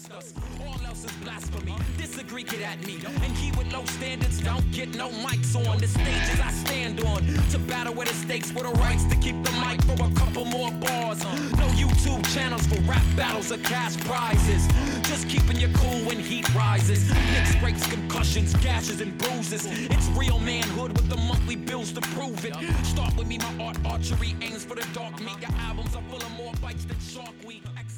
masters. All else is blasphemy. Disagree, get at me. And he with low standards don't get no mics on the stages I stand on. To battle with the stakes for the rights to keep the mic for a couple more bars. No YouTube channels for rap battles or cash prizes. Just keeping you cool when heat rises. Nicks, breaks, concussions, gashes, and bruises. It's real manhood with the monthly bills to prove it. Start with me, my archery aims for the dark meat. Your albums are full of more bites than shark weed.